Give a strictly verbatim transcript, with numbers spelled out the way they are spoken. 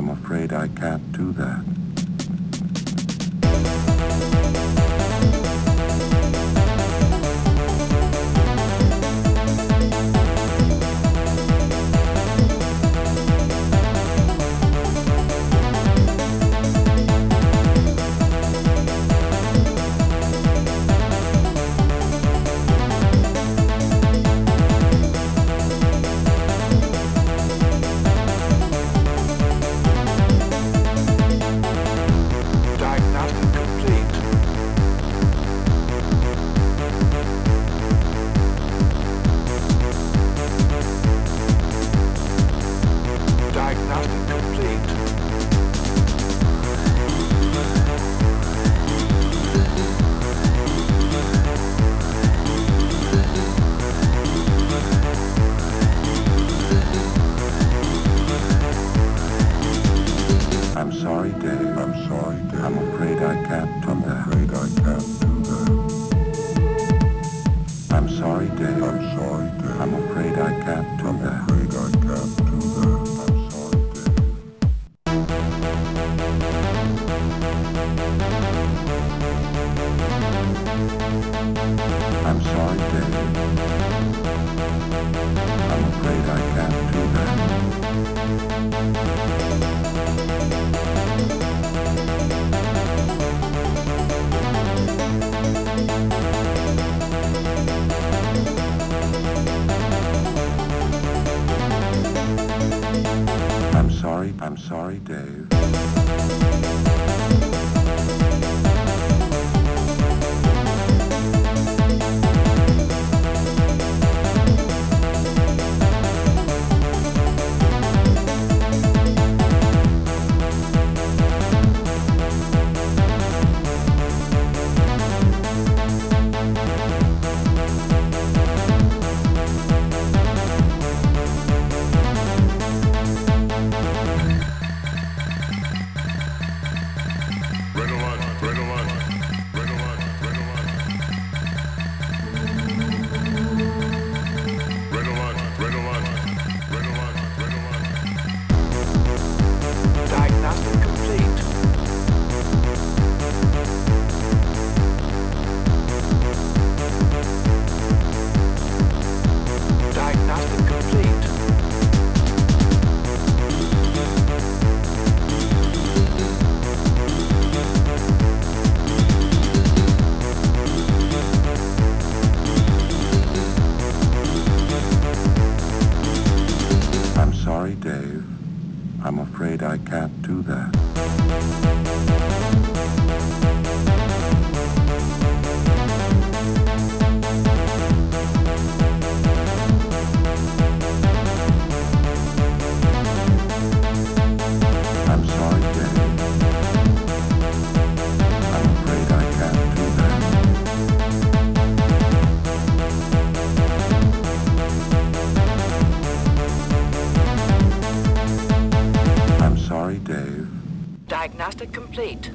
I'm afraid I can't do that. I'm sorry, Dave. I'm sorry, Dave. I'm afraid I can't do I'm that. I'm afraid I can't do that. I'm sorry, Dave. I'm sorry, Dave. I'm afraid I can't do I'm that. I'm afraid I can't do that. I'm sorry, Dave. I'm afraid I can't do that. I'm sorry, I'm sorry, Dave. I'm sorry, Dave. I'm afraid I can't do that. I'm sorry, Dave. I'm afraid I can't do that. I'm sorry, Dave. Diagnostic complete.